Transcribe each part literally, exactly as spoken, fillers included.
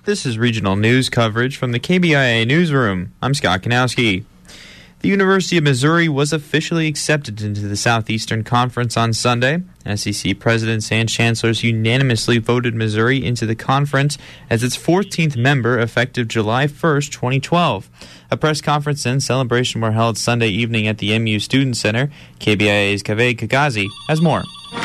This is regional news coverage from the K B I A Newsroom. I'm Scott Kanowski. The University of Missouri was officially accepted into the Southeastern Conference on Sunday. S E C presidents and chancellors unanimously voted Missouri into the conference as its fourteenth member effective July first, twenty twelve. A press conference and celebration were held Sunday evening at the M U Student Center. K B I A's Kaveh Kagazi has more.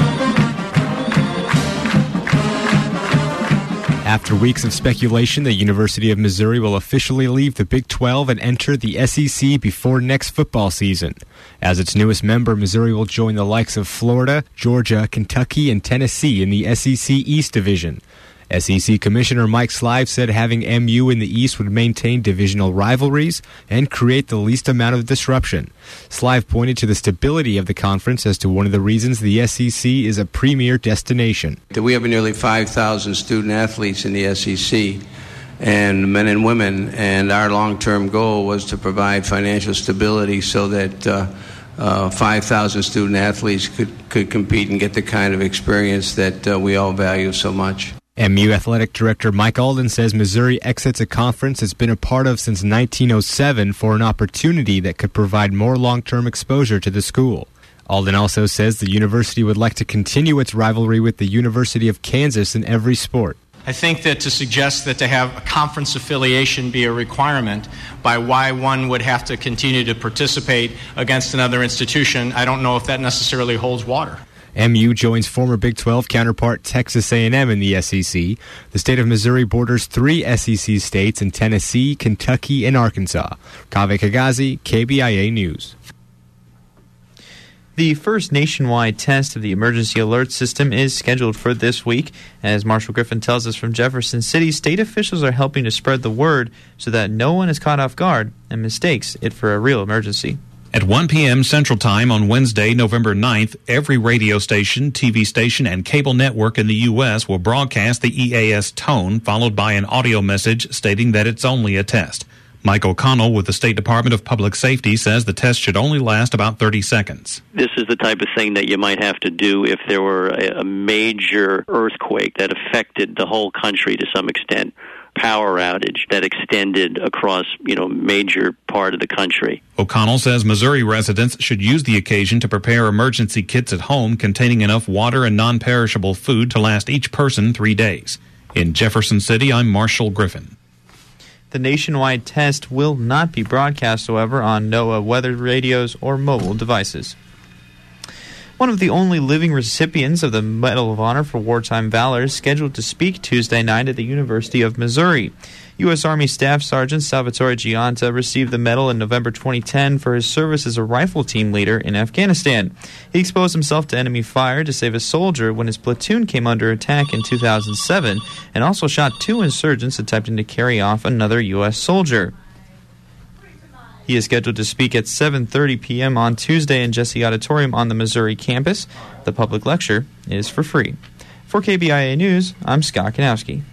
After weeks of speculation, the University of Missouri will officially leave the Big twelve and enter the S E C before next football season. As its newest member, Missouri will join the likes of Florida, Georgia, Kentucky, and Tennessee in the S E C East Division. S E C Commissioner Mike Slive said having M U in the East would maintain divisional rivalries and create the least amount of disruption. Slive pointed to the stability of the conference as to one of the reasons the S E C is a premier destination. We have nearly five thousand student athletes in the S E C, and men and women, and our long-term goal was to provide financial stability so that uh, uh, five thousand student athletes could, could compete and get the kind of experience that uh, we all value so much. M U Athletic Director Mike Alden says Missouri exits a conference it's been a part of since nineteen oh seven for an opportunity that could provide more long-term exposure to the school. Alden also says the university would like to continue its rivalry with the University of Kansas in every sport. I think that to suggest that to have a conference affiliation be a requirement by why one would have to continue to participate against another institution, I don't know if that necessarily holds water. M U joins former Big twelve counterpart Texas A and M in the S E C. The state of Missouri borders three S E C states in Tennessee, Kentucky, and Arkansas. Kaveh Kagazi, K B I A News. The first nationwide test of the emergency alert system is scheduled for this week. As Marshall Griffin tells us from Jefferson City, state officials are helping to spread the word so that no one is caught off guard and mistakes it for a real emergency. At one p.m. Central Time on Wednesday, November ninth, every radio station, T V station, and cable network in the U S will broadcast the E A S tone, followed by an audio message stating that it's only a test. Mike O'Connell with the State Department of Public Safety says the test should only last about thirty seconds. This is the type of thing that you might have to do if there were a, a major earthquake that affected the whole country to some extent. Power outage that extended across, you know, major part of the country. O'Connell says Missouri residents should use the occasion to prepare emergency kits at home containing enough water and non-perishable food to last each person three days. In Jefferson City, I'm Marshall Griffin. The nationwide test will not be broadcast, however, on NOAA weather radios or mobile devices. One of the only living recipients of the Medal of Honor for Wartime Valor is scheduled to speak Tuesday night at the University of Missouri. U S. Army Staff Sergeant Salvatore Giunta received the medal in November twenty ten for his service as a rifle team leader in Afghanistan. He exposed himself to enemy fire to save a soldier when his platoon came under attack in two thousand seven, and also shot two insurgents attempting to carry off another U S soldier. He is scheduled to speak at seven thirty p.m. on Tuesday in Jesse Auditorium on the Missouri campus. The public lecture is for free. For K B I A News, I'm Scott Kanowski.